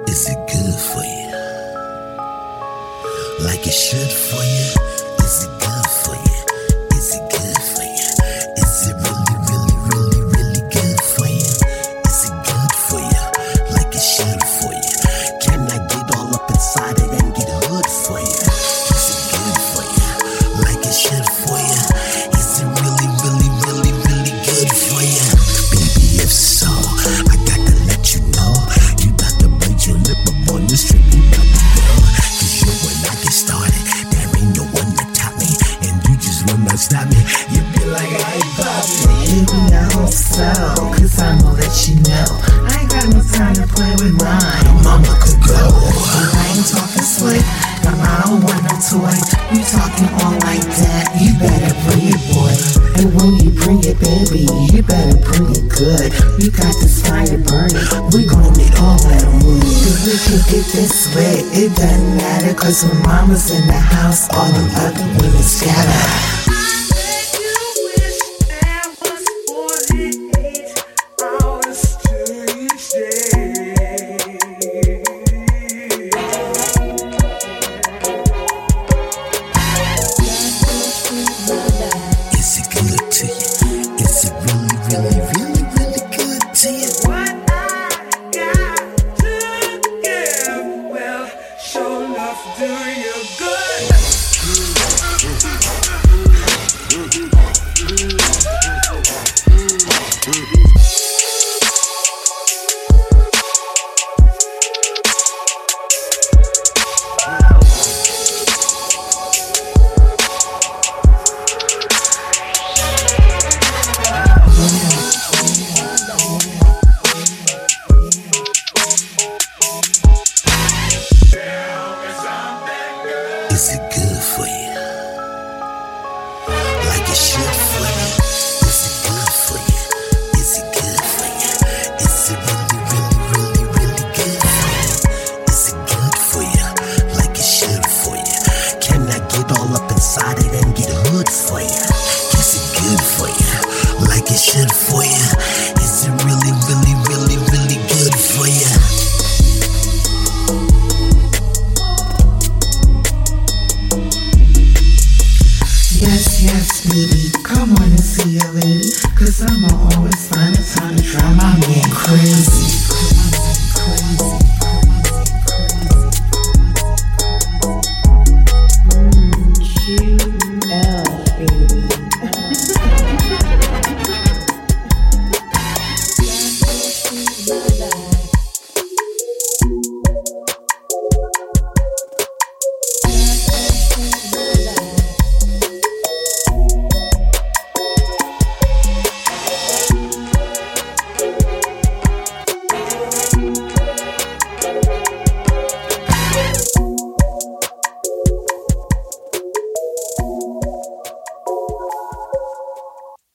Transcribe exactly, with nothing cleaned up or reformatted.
Is it good for you? Like it should for you? Is it good for you? Is it good for you? Is it really, really, really, really good for you? Is it good for you? Like it should for you? Can I get all up inside it and get hood for you? Is it good for you? Like it should for you? Is it really, really, really, really good for you? Baby, if so, I got to let you know. You got to bite your lip up on this trip, you got to go. Cause you when I get started, there ain't no one to top me. And you just will not stop me. You be like, I pop me. Baby, I hope so, cause I know that you know I ain't got no time to play with mine. Mama could go. I ain't talking slick, but I don't want no toy. You talking all like that, you better bring it, boy. And when you bring it, baby, you better bring it good. You got this fire burning, we gon' need all that wood. Cause we can get this lit, it doesn't matter. Cause when mama's in the house, all the other women scatter.